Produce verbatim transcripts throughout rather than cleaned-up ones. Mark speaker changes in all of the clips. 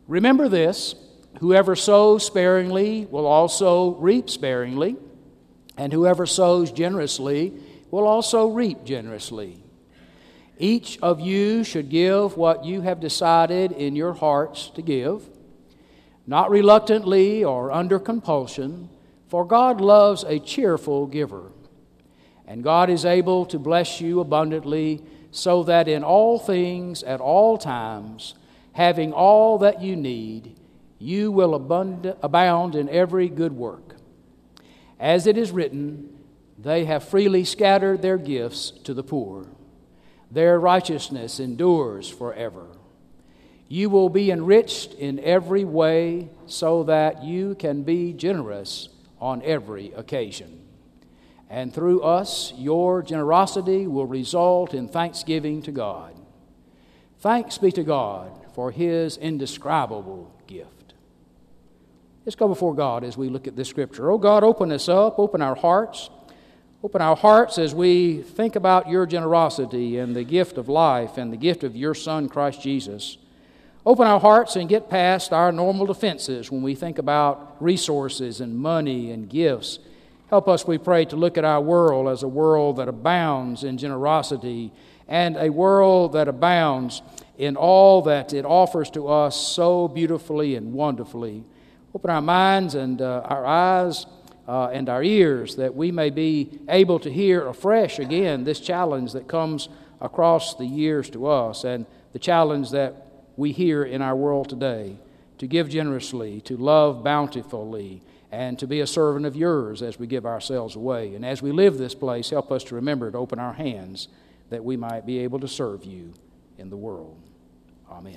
Speaker 1: Remember this, whoever sows sparingly will also reap sparingly, and whoever sows generously will also reap generously. Each of you should give what you have decided in your hearts to give, not reluctantly or under compulsion, for God loves a cheerful giver. And God is able to bless you abundantly, so that in all things, at all times, having all that you need, you will abund- abound in every good work. As it is written, they have freely scattered their gifts to the poor. Their righteousness endures forever. You will be enriched in every way, so that you can be generous on every occasion. And through us, your generosity will result in thanksgiving to God. Thanks be to God for His indescribable gift. Let's go before God as we look at this scripture. Oh God, open us up, open our hearts. Open our hearts as we think about your generosity and the gift of life and the gift of your Son, Christ Jesus. Open our hearts and get past our normal defenses when we think about resources and money and gifts. Help us, we pray, to look at our world as a world that abounds in generosity and a world that abounds in all that it offers to us so beautifully and wonderfully. Open our minds and uh, our eyes uh, and our ears that we may be able to hear afresh again this challenge that comes across the years to us and the challenge that we hear in our world today, to give generously, to love bountifully, and to be a servant of yours as we give ourselves away. And as we live this place, help us to remember to open our hands that we might be able to serve you in the world. Amen.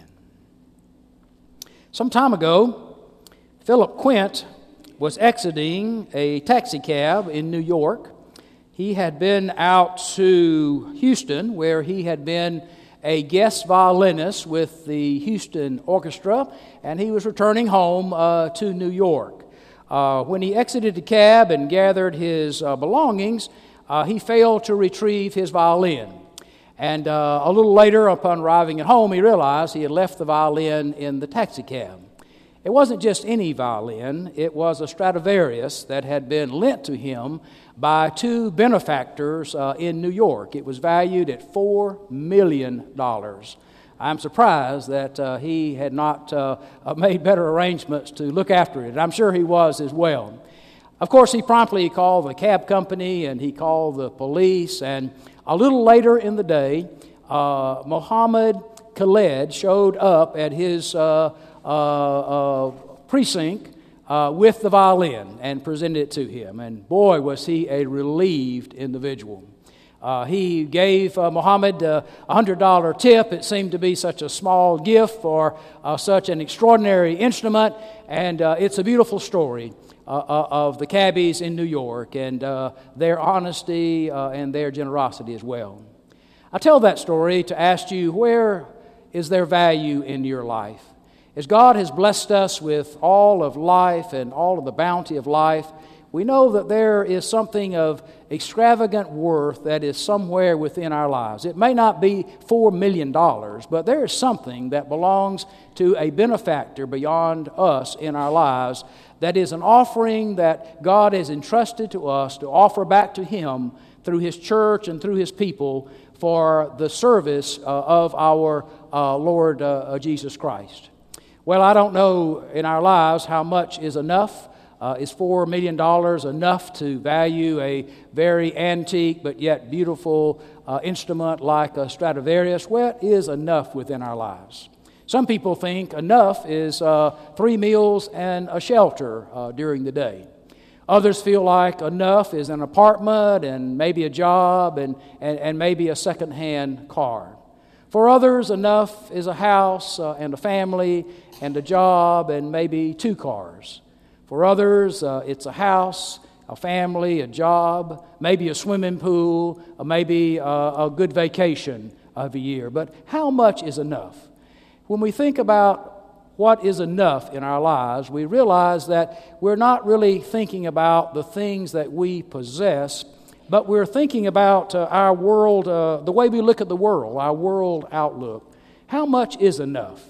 Speaker 1: Some time ago, Philip Quint was exiting a taxi cab in New York. He had been out to Houston, where he had been a guest violinist with the Houston Orchestra, and he was returning home uh, to New York. Uh, when he exited the cab and gathered his uh, belongings, uh, he failed to retrieve his violin. And uh, a little later, upon arriving at home, he realized he had left the violin in the taxi cab. It wasn't just any violin. It was a Stradivarius that had been lent to him by two benefactors uh, in New York. It was valued at four million dollars. I'm surprised that uh, he had not uh, made better arrangements to look after it. I'm sure he was as well. Of course, he promptly called the cab company and he called the police. And a little later in the day, uh, Mohammed Khaled showed up at his uh, uh, uh, precinct uh, with the violin and presented it to him. And boy, was he a relieved individual. Uh, he gave uh, Muhammad uh, a one hundred dollars tip. It seemed to be such a small gift for uh, such an extraordinary instrument, and uh, it's a beautiful story uh, uh, of the cabbies in New York and uh, their honesty uh, and their generosity as well. I tell that story to ask you, where is there value in your life? As God has blessed us with all of life and all of the bounty of life, we know that there is something of extravagant worth that is somewhere within our lives. It may not be four million dollars, but there is something that belongs to a benefactor beyond us in our lives that is an offering that God has entrusted to us to offer back to Him through His church and through His people for the service uh, of our uh, Lord uh, Jesus Christ. Well, I don't know in our lives how much is enough. Uh, is four million dollars enough to value a very antique but yet beautiful uh, instrument like a Stradivarius? Well, it is enough within our lives. Some people think enough is uh, three meals and a shelter uh, during the day. Others feel like enough is an apartment and maybe a job and, and, and maybe a second-hand car. For others, enough is a house uh, and a family and a job and maybe two cars. For others, uh, it's a house, a family, a job, maybe a swimming pool, or maybe uh, a good vacation of a year. But how much is enough? When we think about what is enough in our lives, we realize that we're not really thinking about the things that we possess, but we're thinking about uh, our world, uh, the way we look at the world, our world outlook. How much is enough?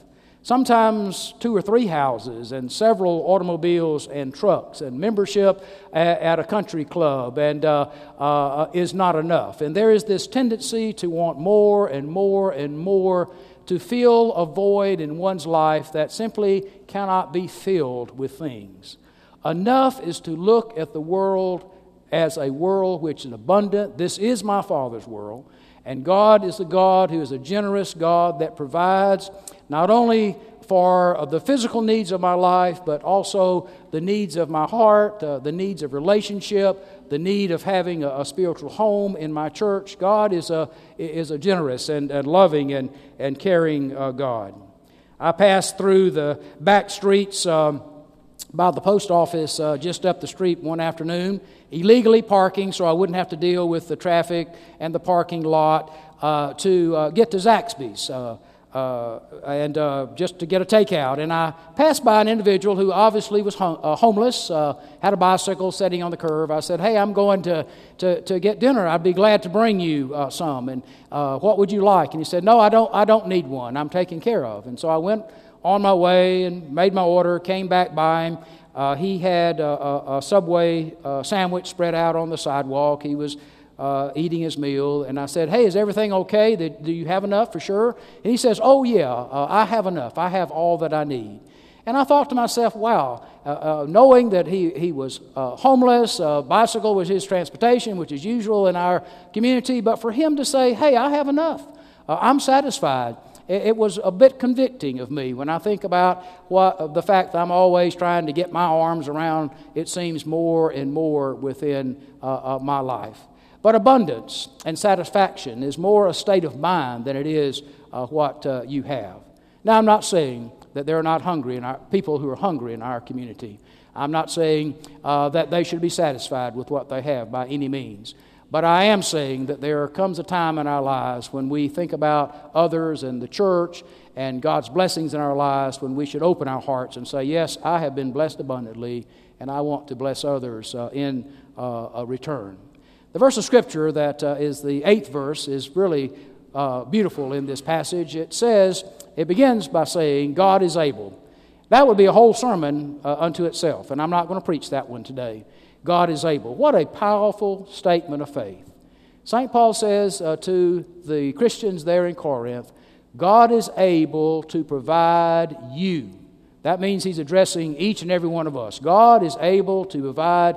Speaker 1: sometimes two or three houses and several automobiles and trucks, and membership at, at a country club and uh, uh, is not enough. And there is this tendency to want more and more and more, to fill a void in one's life that simply cannot be filled with things. Enough is to look at the world as a world which is abundant. This is my Father's world, and God is the God who is a generous God that provides not only for the physical needs of my life, but also the needs of my heart, uh, the needs of relationship, the need of having a, a spiritual home in my church. God is a is a generous and, and loving and, and caring uh, God. I passed through the back streets um, by the post office uh, just up the street one afternoon, illegally parking so I wouldn't have to deal with the traffic and the parking lot uh, to uh, get to Zaxby's. Uh, Uh, and uh, just to get a takeout. And I passed by an individual who obviously was hom- uh, homeless, uh, had a bicycle sitting on the curb. I said, "Hey, I'm going to, to, to get dinner. I'd be glad to bring you uh, some. And uh, what would you like?" And he said, "No, I don't. I don't need one. I'm taken care of." And so I went on my way and made my order. Came back by him. Uh, he had a, a, a Subway uh, sandwich spread out on the sidewalk. He was Uh, eating his meal, and I said, "Hey, is everything okay? Do you have enough for sure?" And he says, "Oh yeah, uh, I have enough. I have all that I need." And I thought to myself, wow, uh, uh, knowing that he, he was uh, homeless, uh, bicycle was his transportation, which is usual in our community, but for him to say, "Hey, I have enough. Uh, I'm satisfied." It, it was a bit convicting of me when I think about what uh, the fact that I'm always trying to get my arms around, it seems, more and more within uh, uh, my life. But abundance and satisfaction is more a state of mind than it is uh, what uh, you have. Now, I'm not saying that there are not hungry in our people who are hungry in our community. I'm not saying uh, that they should be satisfied with what they have by any means. But I am saying that there comes a time in our lives when we think about others and the church and God's blessings in our lives, when we should open our hearts and say, "Yes, I have been blessed abundantly, and I want to bless others uh, in uh, a return." The verse of Scripture that uh, is the eighth verse is really uh, beautiful in this passage. It says, it begins by saying, "God is able." That would be a whole sermon uh, unto itself, and I'm not going to preach that one today. God is able. What a powerful statement of faith. Saint Paul says uh, to the Christians there in Corinth, God is able to provide you. That means he's addressing each and every one of us. God is able to provide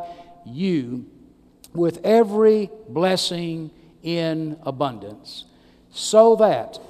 Speaker 1: you with every blessing in abundance, so that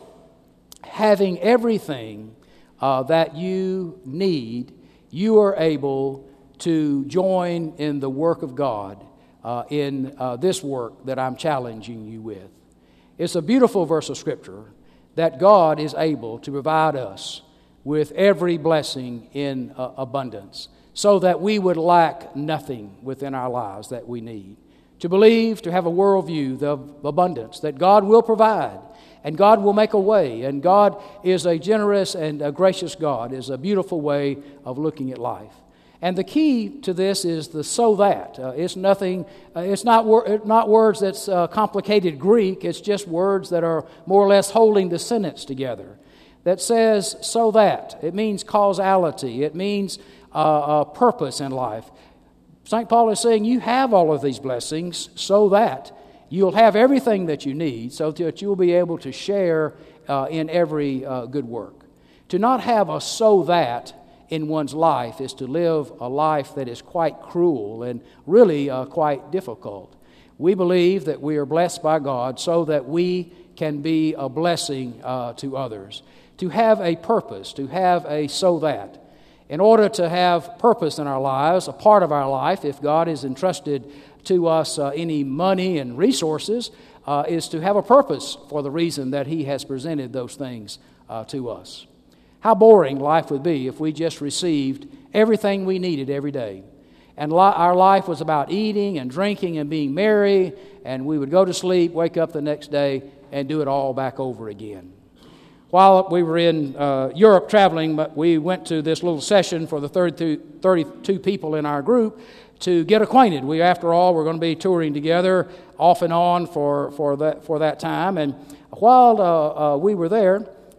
Speaker 1: having everything uh, that you need, you are able to join in the work of God uh, in uh, this work that I'm challenging you with. It's a beautiful verse of Scripture that God is able to provide us with every blessing in uh, abundance, so that we would lack nothing within our lives that we need. To believe, to have a worldview of abundance, that God will provide, and God will make a way, and God is a generous and a gracious God, is a beautiful way of looking at life. And the key to this is the "so that." Uh, it's nothing, uh, it's not, wor- not words that's uh, complicated Greek, it's just words that are more or less holding the sentence together. That says, "so that." It means causality, it means uh, a purpose in life. Saint Paul is saying you have all of these blessings so that you'll have everything that you need, so that you'll be able to share uh, in every uh, good work. To not have a "so that" in one's life is to live a life that is quite cruel and really uh, quite difficult. We believe that we are blessed by God so that we can be a blessing uh, to others. To have a purpose, to have a "so that." In order to have purpose in our lives, a part of our life, if God has entrusted to us uh, any money and resources, uh, is to have a purpose for the reason that He has presented those things uh, to us. How boring life would be if we just received everything we needed every day. And li- our life was about eating and drinking and being merry, and we would go to sleep, wake up the next day, and do it all back over again. While we were in uh, Europe traveling, but we went to this little session for the thirty-two people in our group to get acquainted. We, after all, we're going to be touring together off and on for, for, that, for that time. And while uh, uh, we were there,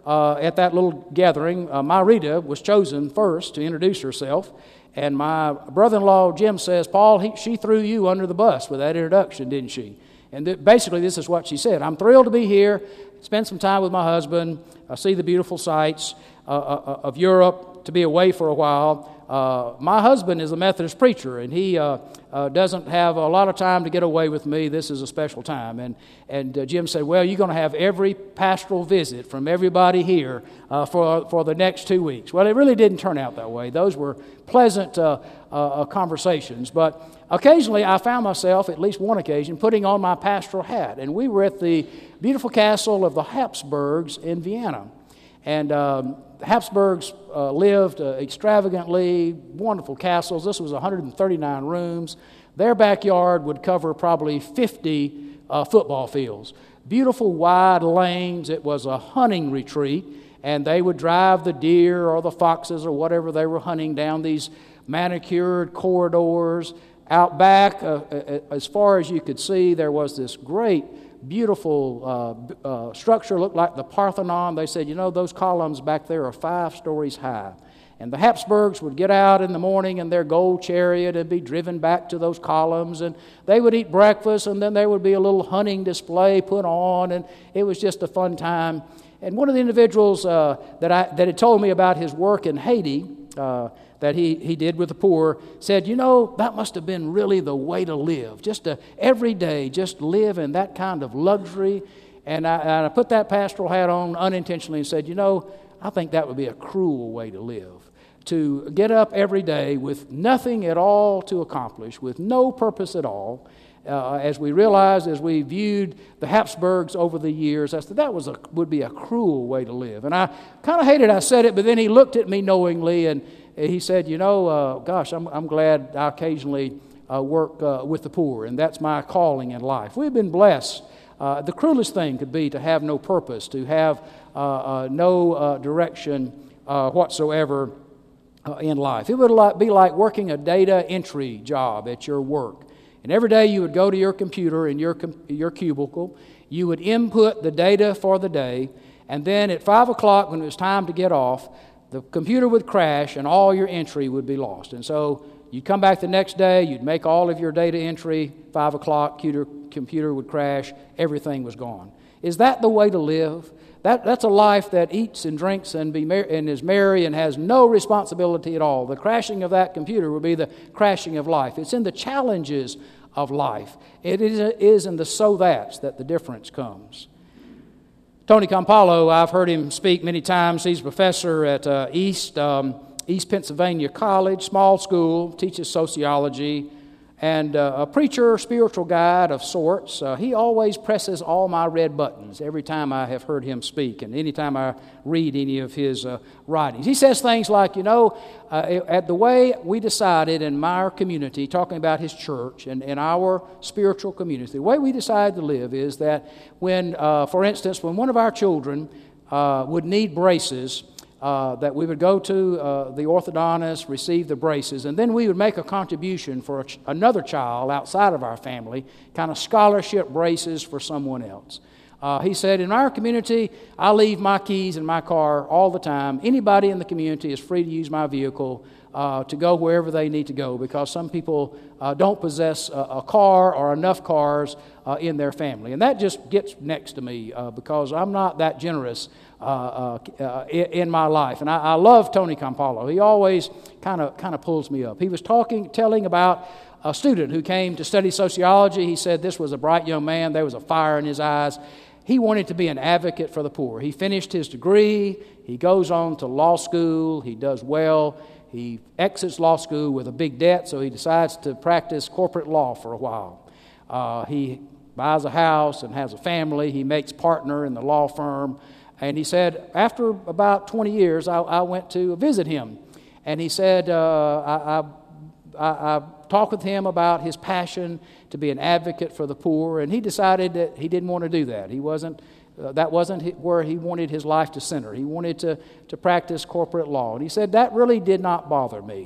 Speaker 1: uh, at that little gathering, uh, Myrita was chosen first to introduce herself. And my brother-in-law, Jim, says, Paul, he, she threw you under the bus with that introduction, didn't she? And th- basically, this is what she said. I'm thrilled to be here, spend some time with my husband, uh, see the beautiful sights uh, uh, of Europe, to be away for a while. Uh, my husband is a Methodist preacher, and he uh, uh, doesn't have a lot of time to get away with me. This is a special time. And, and uh, Jim said, well, you're going to have every pastoral visit from everybody here uh, for, for the next two weeks. Well, it really didn't turn out that way. Those were pleasant uh, uh, conversations. But occasionally I found myself, at least one occasion, putting on my pastoral hat. And we were at the beautiful castle of the Habsburgs in Vienna. And um, the Habsburgs uh, lived uh, extravagantly, wonderful castles. This was one hundred thirty-nine rooms. Their backyard would cover probably fifty uh, football fields. Beautiful wide lanes. It was a hunting retreat, and they would drive the deer or the foxes or whatever they were hunting down these manicured corridors. Out back, uh, as far as you could see, there was this great beautiful uh, uh, structure, looked like the Parthenon. They said, you know, those columns back there are five stories high. And the Habsburgs would get out in the morning in their gold chariot and be driven back to those columns, and they would eat breakfast, and then there would be a little hunting display put on, and it was just a fun time. And one of the individuals uh, that I that had told me about his work in Haiti, uh, that he, he did with the poor, said, you know, that must have been really the way to live. Just to, every day, just live in that kind of luxury. And I, and I put that pastoral hat on unintentionally and said, you know, I think that would be a cruel way to live. To get up every day with nothing at all to accomplish, with no purpose at all. Uh, as we realized, as we viewed the Habsburgs over the years, I said that was a, would be a cruel way to live. And I kind of hated I said it, but then he looked at me knowingly and he said, you know, uh, gosh, I'm, I'm glad I occasionally uh, work uh, with the poor, and that's my calling in life. We've been blessed. Uh, the cruelest thing could be to have no purpose, to have uh, uh, no uh, direction uh, whatsoever uh, in life. It would be like working a data entry job at your work. And every day you would go to your computer in your, com- your cubicle, you would input the data for the day, and then at five o'clock when it was time to get off, the computer would crash and all your entry would be lost. And so you'd come back the next day, you'd make all of your data entry, five o'clock, computer, computer would crash, everything was gone. Is that the way to live? That, that's a life that eats and drinks and, be mer- and is merry and has no responsibility at all. The crashing of that computer would be the crashing of life. It's in the challenges of life. It is, is in the so-that's that the difference comes. Tony Campolo, I've heard him speak many times. He's a professor at uh, East, um, East Pennsylvania College, small school, teaches sociology, and uh, a preacher, spiritual guide of sorts. Uh, he always presses all my red buttons every time I have heard him speak and any time I read any of his uh, writings. He says things like, you know, uh, at the way we decided in our community, talking about his church and, and our spiritual community, the way we decided to live is that when, uh, for instance, when one of our children uh, would need braces, Uh, that we would go to uh, the orthodontist, receive the braces, and then we would make a contribution for a ch- another child outside of our family, kind of scholarship braces for someone else. Uh, he said, in our community, I leave my keys in my car all the time. Anybody in the community is free to use my vehicle uh, to go wherever they need to go, because some people uh, don't possess a, a car or enough cars uh, in their family. And that just gets next to me uh, because I'm not that generous Uh, uh, uh, in my life. And I, I love Tony Campolo. He always kind of kind of pulls me up. He was talking, telling about a student who came to study sociology. He said this was a bright young man. There was a fire in his eyes. He wanted to be an advocate for the poor. He finished his degree. He goes on to law school. He does well. He exits law school with a big debt, so he decides to practice corporate law for a while. Uh, he buys a house and has a family. He makes partner in the law firm. And he said, after about twenty years, I, I went to visit him. And he said, uh, I, I, I, I talked with him about his passion to be an advocate for the poor. And he decided that he didn't want to do that. He wasn't, uh, that wasn't where he wanted his life to center. He wanted to, to practice corporate law. And he said, that really did not bother me.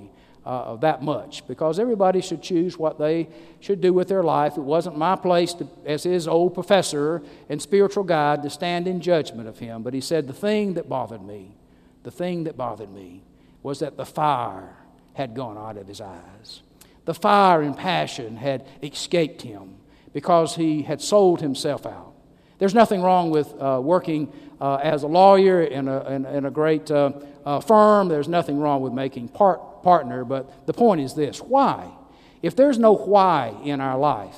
Speaker 1: uh, that much, because everybody should choose what they should do with their life. It wasn't my place, to, as his old professor and spiritual guide, to stand in judgment of him. But he said, the thing that bothered me, the thing that bothered me was that the fire had gone out of his eyes. The fire and passion had escaped him because he had sold himself out. There's nothing wrong with uh, working uh, as a lawyer in a, in, in a great uh, uh, firm. There's nothing wrong with making part, partner, but the point is this: why? If there's no why in our life,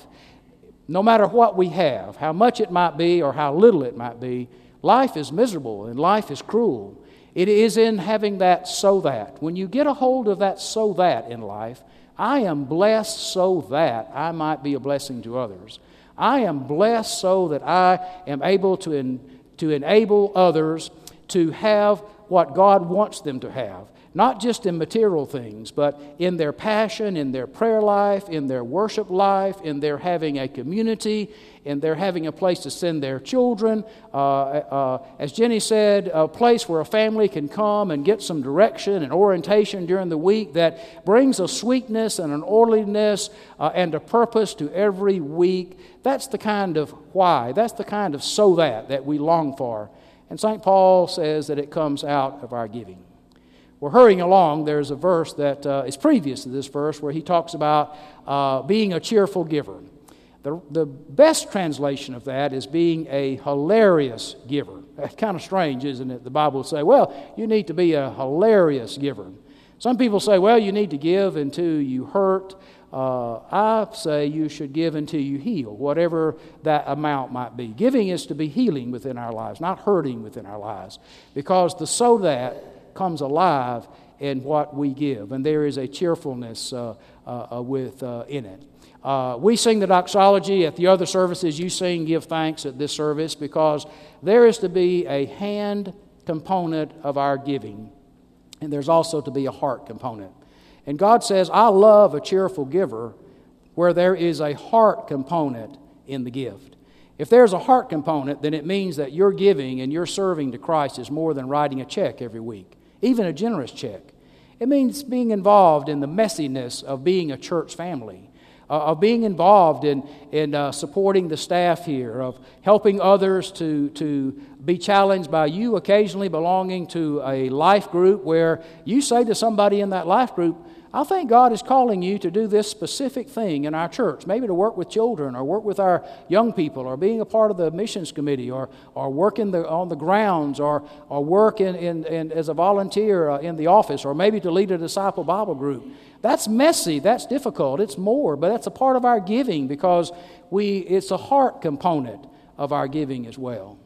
Speaker 1: no matter what we have, how much it might be or how little it might be, life is miserable and life is cruel. It is in having that so that. When you get a hold of that so that in life, I am blessed so that I might be a blessing to others. I am blessed so that I am able to, en- to enable others to have what God wants them to have. Not just in material things, but in their passion, in their prayer life, in their worship life, in their having a community, in their having a place to send their children. Uh, uh, as Jenny said, a place where a family can come and get some direction and orientation during the week that brings a sweetness and an orderliness uh, and a purpose to every week. That's the kind of why, that's the kind of so that that we long for. And Saint Paul says that it comes out of our giving. We're hurrying along. There's a verse that uh, is previous to this verse where he talks about uh, being a cheerful giver. The, the best translation of that is being a hilarious giver. That's kind of strange, isn't it? The Bible will say, well, you need to be a hilarious giver. Some people say, well, you need to give until you hurt. Uh, I say you should give until you heal, whatever that amount might be. Giving is to be healing within our lives, not hurting within our lives, because the so that comes alive in what we give, and there is a cheerfulness uh, uh, with uh, in it. Uh, we sing the doxology at the other services. You sing give thanks at this service, because there is to be a hand component of our giving, and there's also to be a heart component. And God says, I love a cheerful giver where there is a heart component in the gift. If there's a heart component, then it means that your giving and your serving to Christ is more than writing a check every week, even a generous check. It means being involved in the messiness of being a church family, uh, of being involved in, in uh, supporting the staff here, of helping others to, to be challenged by you occasionally belonging to a life group where you say to somebody in that life group, I think God is calling you to do this specific thing in our church, maybe to work with children or work with our young people or being a part of the missions committee or or work in the, on the grounds or, or work in, in, in as a volunteer uh, in the office, or maybe to lead a disciple Bible group. That's messy, that's difficult, it's more, but that's a part of our giving, because we it's a heart component of our giving as well.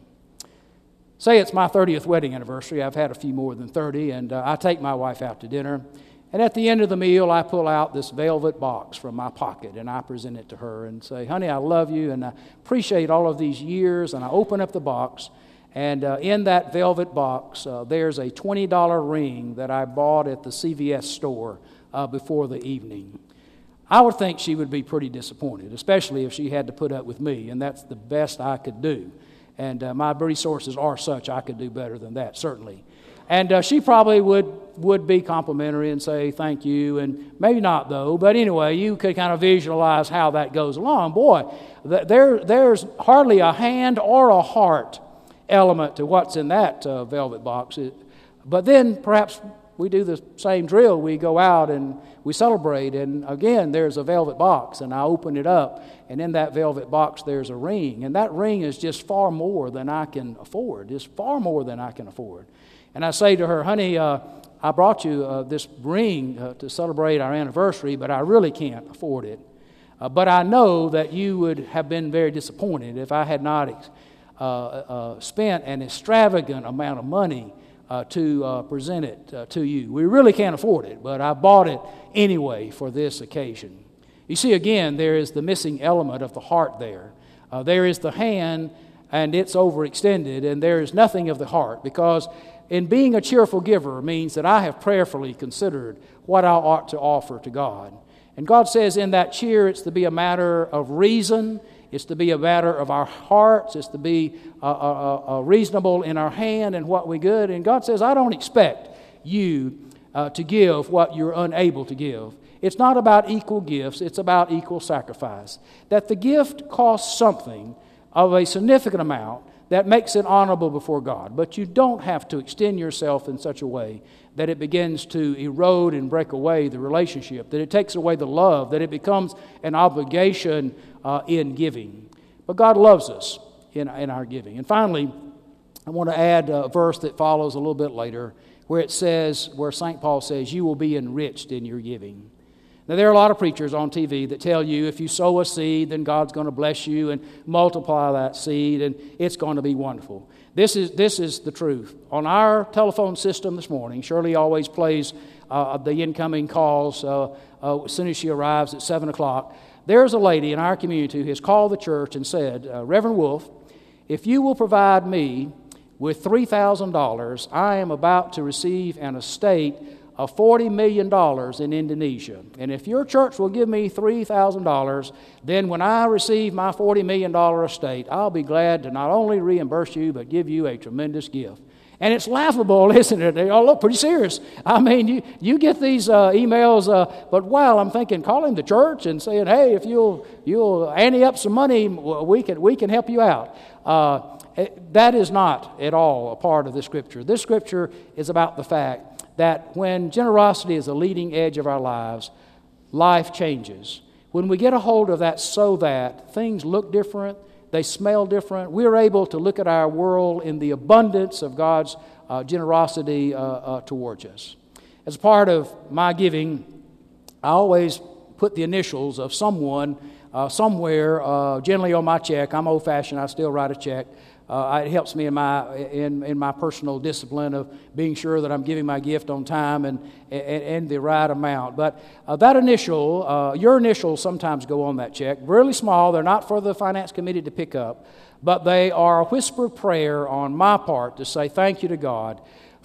Speaker 1: Say it's my thirtieth wedding anniversary. I've had a few more than thirty, and uh, I take my wife out to dinner. And at the end of the meal, I pull out this velvet box from my pocket, and I present it to her and say, honey, I love you, and I appreciate all of these years. And I open up the box, and uh, in that velvet box, uh, there's a twenty dollar ring that I bought at the C V S store uh, before the evening. I would think she would be pretty disappointed, especially if she had to put up with me, and that's the best I could do. And uh, my resources are such I could do better than that, certainly. And uh, she probably would, would be complimentary and say thank you, and maybe not though. But anyway, you could kind of visualize how that goes along. Boy, th- there there's hardly a hand or a heart element to what's in that uh, velvet box. It, but then perhaps we do the same drill. We go out and we celebrate, and again there's a velvet box, and I open it up, and in that velvet box there's a ring, and that ring is just far more than I can afford. It's far more than I can afford. And I say to her, honey, uh, I brought you uh, this ring uh, to celebrate our anniversary, but I really can't afford it. Uh, but I know that you would have been very disappointed if I had not uh, uh, spent an extravagant amount of money uh, to uh, present it uh, to you. We really can't afford it, but I bought it anyway for this occasion. You see, again, there is the missing element of the heart there. Uh, there is the hand, and it's overextended, and there is nothing of the heart, because in being a cheerful giver means that I have prayerfully considered what I ought to offer to God. And God says in that cheer, it's to be a matter of reason, it's to be a matter of our hearts, it's to be uh, uh, uh, reasonable in our hand and what we good. And God says, I don't expect you uh, to give what you're unable to give. It's not about equal gifts, it's about equal sacrifice. That the gift costs something of a significant amount that makes it honorable before God. But you don't have to extend yourself in such a way that it begins to erode and break away the relationship, that it takes away the love, that it becomes an obligation uh, in giving. But God loves us in, in our giving. And finally, I want to add a verse that follows a little bit later, where it says, where Saint Paul says, you will be enriched in your giving. Now, there are a lot of preachers on T V that tell you if you sow a seed, then God's going to bless you and multiply that seed, and it's going to be wonderful. This is this is the truth. On our telephone system this morning, Shirley always plays uh, the incoming calls uh, uh, as soon as she arrives at seven o'clock. There's a lady in our community who has called the church and said, uh, Reverend Wolf, if you will provide me with three thousand dollars, I am about to receive an estate of forty million dollars in Indonesia. And if your church will give me three thousand dollars, then when I receive my forty million dollars estate, I'll be glad to not only reimburse you, but give you a tremendous gift. And it's laughable, isn't it? They all look pretty serious. I mean, you, you get these uh, emails, uh, but wow, I'm thinking calling the church and saying, hey, if you'll you'll ante up some money, we can, we can help you out. Uh, that is not at all a part of this scripture. This scripture is about the fact that when generosity is the leading edge of our lives, life changes. When we get a hold of that so that things look different, they smell different, we're able to look at our world in the abundance of God's uh, generosity uh, uh, towards us. As part of my giving, I always put the initials of someone uh, somewhere, uh, generally on my check. I'm old-fashioned, I still write a check. Uh, it helps me in my in, in my personal discipline of being sure that I'm giving my gift on time and and, and the right amount. But uh, that initial, uh, your initials sometimes go on that check. Really small. They're not for the finance committee to pick up, but they are a whispered prayer on my part to say thank you to God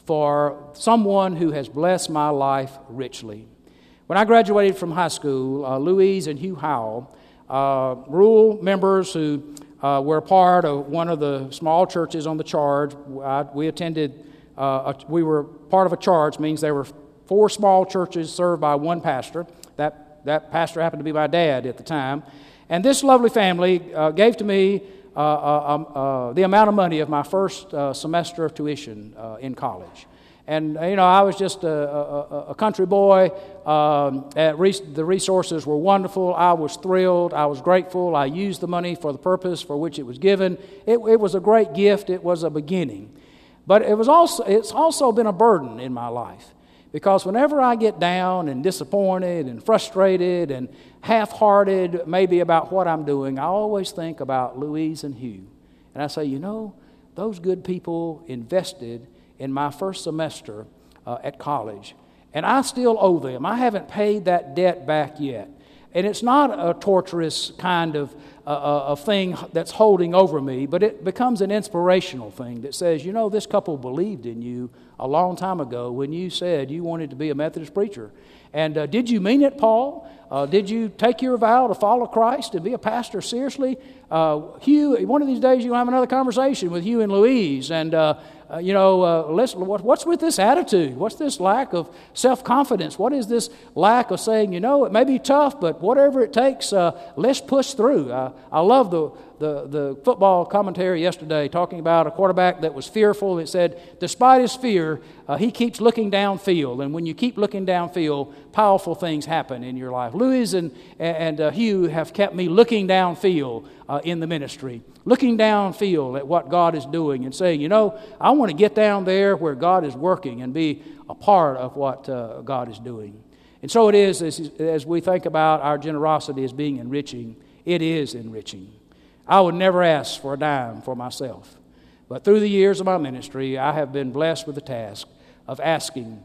Speaker 1: for someone who has blessed my life richly. When I graduated from high school, uh, Louise and Hugh Howell, uh, rural members who Uh, we're a part of one of the small churches on the charge. I, we attended, uh, a, we were part of a charge, means there were four small churches served by one pastor. That, that pastor happened to be my dad at the time. And this lovely family uh, gave to me uh, uh, um, uh, the amount of money of my first uh, semester of tuition uh, in college. And, you know, I was just a, a, a country boy. Um, at res- the resources were wonderful. I was thrilled. I was grateful. I used the money for the purpose for which it was given. It, it was a great gift. It was a beginning. But it was also it's also been a burden in my life. Because whenever I get down and disappointed and frustrated and half-hearted maybe about what I'm doing, I always think about Louise and Hugh. And I say, you know, those good people invested in my first semester uh, at college. And I still owe them. I haven't paid that debt back yet. And it's not a torturous kind of, uh, of thing that's holding over me, but it becomes an inspirational thing that says, you know, this couple believed in you a long time ago when you said you wanted to be a Methodist preacher. And uh, did you mean it, Paul? Uh, did you take your vow to follow Christ and be a pastor seriously? Uh, Hugh, one of these days you'll have another conversation with Hugh and Louise, and uh, uh, you know, uh, let's, what, what's with this attitude? What's this lack of self-confidence? What is this lack of saying, you know, it may be tough, but whatever it takes, uh, let's push through. Uh, I love the, the the football commentary yesterday talking about a quarterback that was fearful. It said, despite his fear, uh, he keeps looking downfield, and when you keep looking downfield, powerful things happen in your life. Louis and, and uh, Hugh have kept me looking downfield uh, in the ministry, looking downfield at what God is doing and saying, you know, I want to get down there where God is working and be a part of what uh, God is doing. And so it is, as, as we think about our generosity as being enriching, it is enriching. I would never ask for a dime for myself. But through the years of my ministry, I have been blessed with the task of asking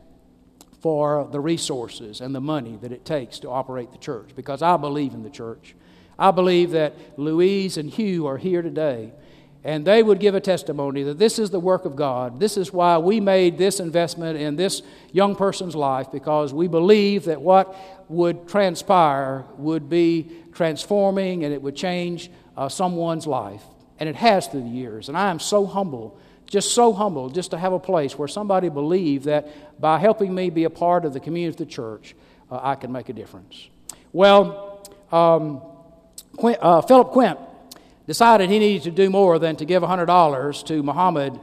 Speaker 1: for the resources and the money that it takes to operate the church, because I believe in the church. I believe that Louise and Hugh are here today, and they would give a testimony that this is the work of God. This is why we made this investment in this young person's life, because we believe that what would transpire would be transforming and it would change uh, someone's life. And it has through the years. And I am so humbled Just so humbled just to have a place where somebody believed that by helping me be a part of the community of the church, uh, I can make a difference. Well, um, Quint, uh, Philip Quint decided he needed to do more than to give one hundred dollars to Muhammad.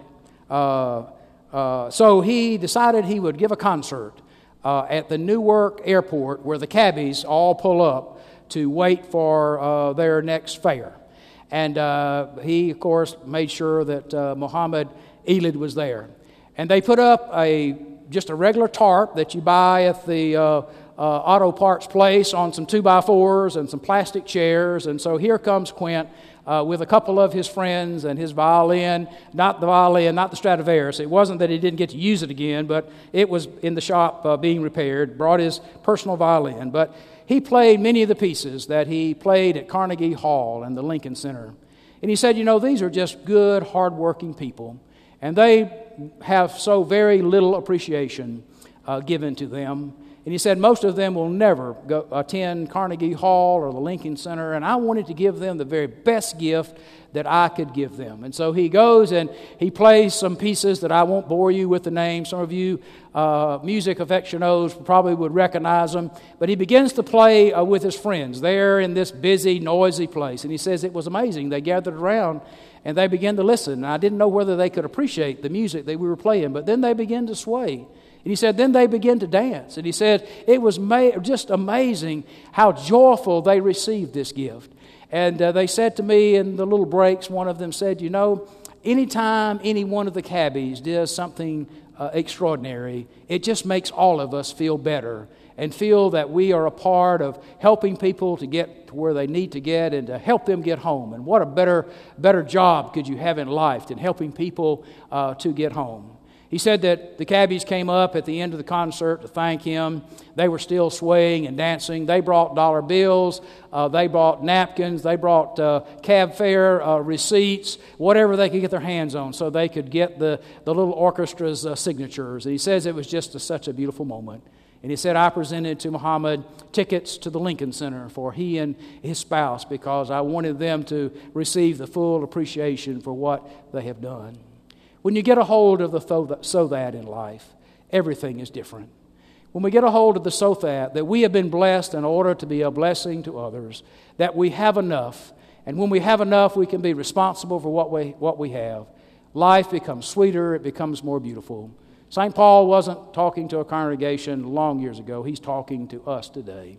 Speaker 1: Uh, uh, so he decided he would give a concert uh, at the Newark Airport where the cabbies all pull up to wait for uh, their next fare. And uh, he, of course, made sure that uh, Muhammad Elid was there. And they put up a just a regular tarp that you buy at the uh, uh, auto parts place on some two by fours and some plastic chairs. And so here comes Quint uh, with a couple of his friends and his violin, not the violin, not the Stradivarius. It wasn't that he didn't get to use it again, but it was in the shop uh, being repaired, brought his personal violin. But he played many of the pieces that he played at Carnegie Hall and the Lincoln Center. And he said, you know, these are just good, hardworking people, and they have so very little appreciation uh, given to them. And he said most of them will never go attend Carnegie Hall or the Lincoln Center, and I wanted to give them the very best gift that I could give them. And so he goes and he plays some pieces that I won't bore you with the names. Some of you uh, music aficionados probably would recognize them. But he begins to play uh, with his friends there in this busy, noisy place. And he says it was amazing. They gathered around and they began to listen. And I didn't know whether they could appreciate the music that we were playing, but then they began to sway. And he said, then they began to dance. And he said, it was ma- just amazing how joyful they received this gift. And uh, they said to me in the little breaks, one of them said, you know, anytime any one of the cabbies does something uh, extraordinary, it just makes all of us feel better and feel that we are a part of helping people to get to where they need to get and to help them get home. And what a better, better job could you have in life than helping people uh, to get home. He said that the cabbies came up at the end of the concert to thank him. They were still swaying and dancing. They brought dollar bills. Uh, they brought napkins. They brought uh, cab fare uh, receipts, whatever they could get their hands on so they could get the, the little orchestra's uh, signatures. And he says it was just a, such a beautiful moment. And he said, I presented to Muhammad tickets to the Lincoln Center for he and his spouse because I wanted them to receive the full appreciation for what they have done. When you get a hold of the so that in life, everything is different. When we get a hold of the so that, that we have been blessed in order to be a blessing to others, that we have enough, and when we have enough, we can be responsible for what we, what we have. Life becomes sweeter, it becomes more beautiful. Saint Paul wasn't talking to a congregation long years ago, he's talking to us today.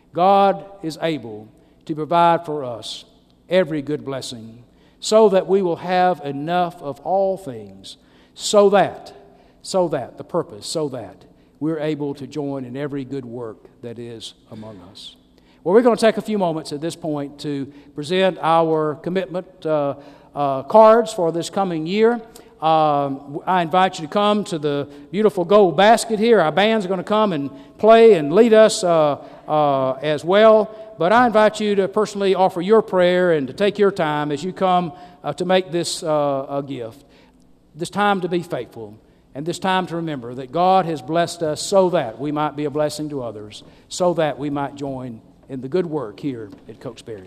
Speaker 1: God is able to provide for us every good blessing, so that we will have enough of all things, so that, so that, the purpose, so that we're able to join in every good work that is among us. Well, we're going to take a few moments at this point to present our commitment uh, uh, cards for this coming year. Um, I invite you to come to the beautiful gold basket here. Our band's going to come and play and lead us uh, uh, as well. But I invite you to personally offer your prayer and to take your time as you come uh, to make this uh, a gift. This time to be faithful and this time to remember that God has blessed us so that we might be a blessing to others, so that we might join in the good work here at Cokesbury.